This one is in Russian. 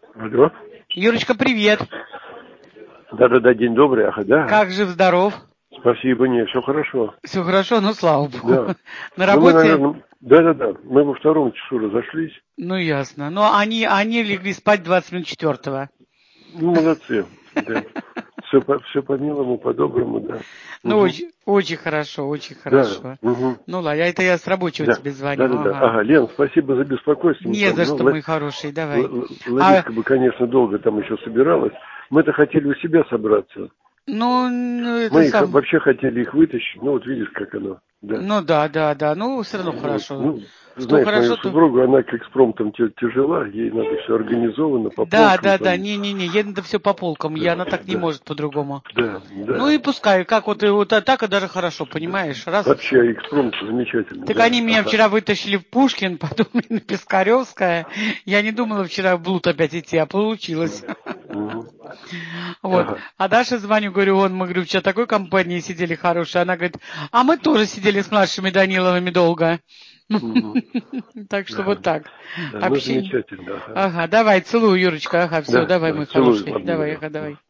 Алло. Юрочка, привет. Да-да-да, день добрый, ага, да. Как жив-здоров? Спасибо, не, все хорошо. Все хорошо, ну слава богу. Да. На Ну, мы, работе? наверное, да-да-да, мы во втором часу разошлись. Ну ясно. Но они легли спать 20 минут четвертого. Ну, молодцы, да. Все по-милому, по-доброму, да. Ну, Угу. очень хорошо, очень Да, хорошо. угу. Ну ладно, это я с рабочего Да, тебе звоню. да-да-да. Ага. Ага, Лен, спасибо за беспокойство. Не за что, мой хороший, давай. Лариска бы, конечно, долго там еще собиралась. Мы-то хотели у себя собраться. Ну, это Мы их сам. вообще хотели их вытащить. Ну, вот видишь, как оно. Да. Ну да. Ну, все равно Вот. хорошо. Ну, Что знаешь, мою хорошо, то. супругу, она к экспромтам тяжела, ей надо все организовано по Да. полкам там. Не, ей надо все по полкам. Да, Она так не да, может по-другому. да, Ну да. и пускай, как вот и вот так и даже хорошо, понимаешь, раз и все. Вообще экспромт замечательно, Так да. они меня Ага. вчера вытащили в Пушкин, потом на Пискаревская. Я не думала вчера в блуд опять идти, а получилось. Мгм. Вот. Ага. А Даше звоню, говорю, мы, говорю, вчера такой компании сидели хорошей. Она говорит, а мы тоже сидели с младшими Даниловыми долго. Мгм. Так что Ага. вот так. Да, ну Общение. замечательно, ага. Ага, давай, целую, Юрочка. Ага, все, Да, давай, да, мой целую, хороший. ладно, Давай, говорю. ага, давай.